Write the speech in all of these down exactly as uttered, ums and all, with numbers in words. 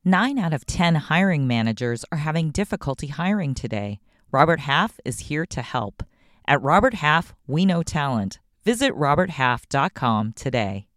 Nine out of ten hiring managers are having difficulty hiring today. Robert Half is here to help. At Robert Half, we know talent. Visit robert half dot com today.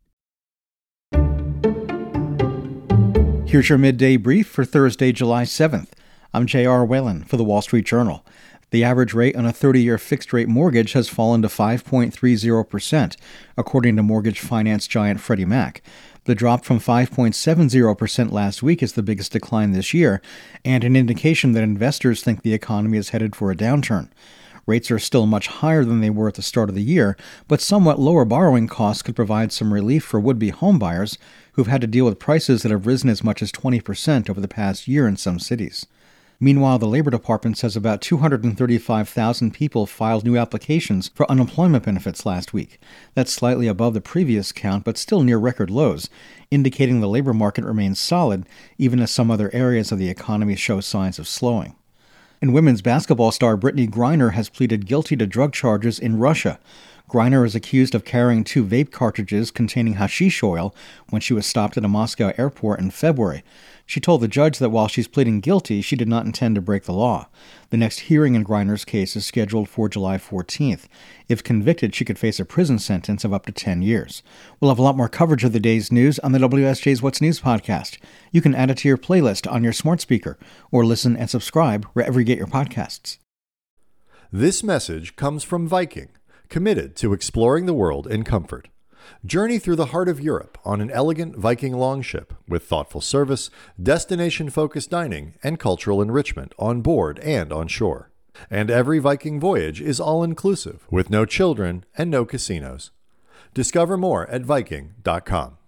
Here's your midday brief for Thursday, July seventh. I'm J R. Whalen for the Wall Street Journal. The average rate on a thirty-year fixed-rate mortgage has fallen to five point three zero percent, according to mortgage finance giant Freddie Mac. The drop from five point seven zero percent last week is the biggest decline this year, and an indication that investors think the economy is headed for a downturn. Rates are still much higher than they were at the start of the year, but somewhat lower borrowing costs could provide some relief for would-be homebuyers who've had to deal with prices that have risen as much as twenty percent over the past year in some cities. Meanwhile, the Labor Department says about two hundred thirty-five thousand people filed new applications for unemployment benefits last week. That's slightly above the previous count, but still near record lows, indicating the labor market remains solid, even as some other areas of the economy show signs of slowing. And women's basketball star Brittany Griner has pleaded guilty to drug charges in Russia. Griner is accused of carrying two vape cartridges containing hashish oil when she was stopped at a Moscow airport in February. She told the judge that while she's pleading guilty, she did not intend to break the law. The next hearing in Griner's case is scheduled for July fourteenth. If convicted, she could face a prison sentence of up to ten years. We'll have a lot more coverage of the day's news on the W S J's What's News podcast. You can add it to your playlist on your smart speaker, or listen and subscribe wherever you get your podcasts. This message comes from Viking, committed to exploring the world in comfort. Journey through the heart of Europe on an elegant Viking longship with thoughtful service, destination-focused dining, and cultural enrichment on board and on shore. And every Viking voyage is all-inclusive with no children and no casinos. Discover more at Viking dot com.